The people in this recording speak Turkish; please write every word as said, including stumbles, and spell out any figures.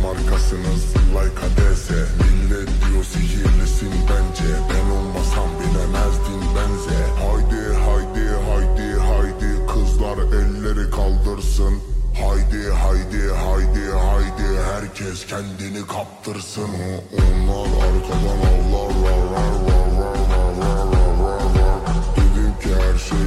markasınız like A D S. Millet diyor sihirlisin bence, ben olmasam bilemezdin benze. Haydi haydi haydi haydi kızlar elleri kaldırsın. Haydi haydi haydi haydi herkes kendini kaptırsın. Onlar arkadan avlar rar rar rar rar rar rar rar rar. Dedim ki her şey